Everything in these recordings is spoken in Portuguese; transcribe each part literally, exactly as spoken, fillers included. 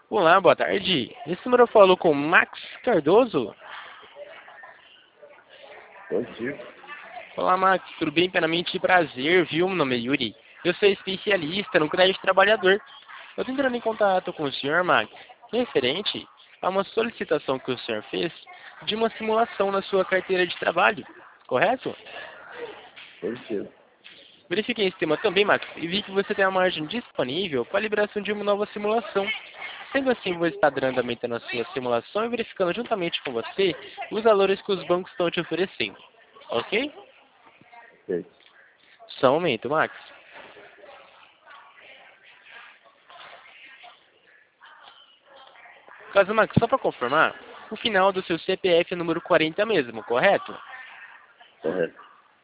Olá, boa tarde. Esse número eu falo com Max Cardoso. Positivo. Olá, Max. Tudo bem? Plenamente prazer, viu? Meu nome é Yuri. Eu sou especialista no crédito trabalhador. Eu estou entrando em contato com o senhor, Max, referente a uma solicitação que o senhor fez de uma simulação na sua carteira de trabalho, correto? Positivo. Verifiquei esse tema também, Max, e vi que você tem a margem disponível para a liberação de uma nova simulação. Sendo assim, vou estar dando andamento na sua simulação e verificando juntamente com você os valores que os bancos estão te oferecendo. Ok? Ok. Só um momento, Max. Caso, Max, só para confirmar, o final do seu C P F é número quarenta mesmo, correto? Correto.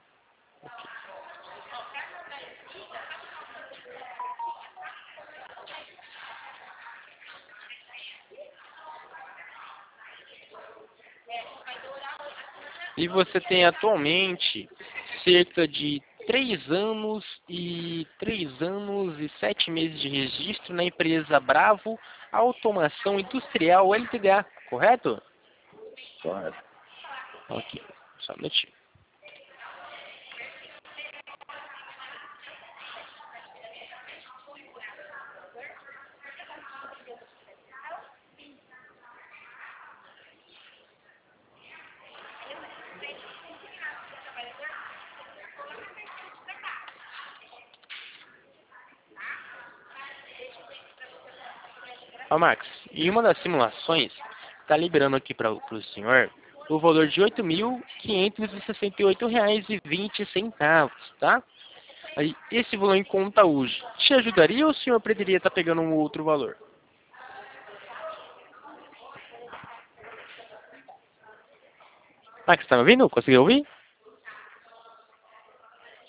E você tem atualmente cerca de três anos e três anos e sete meses de registro na empresa Bravo Automação Industrial L T D A, correto? Correto. Ok, só um minutinho. Ó, Max, em uma das simulações, está liberando aqui para o senhor o valor de oito mil quinhentos e sessenta e oito reais e vinte centavos, tá? Aí, esse valor em conta hoje, te ajudaria ou o senhor poderia estar pegando um outro valor? Max, está me ouvindo? Conseguiu ouvir?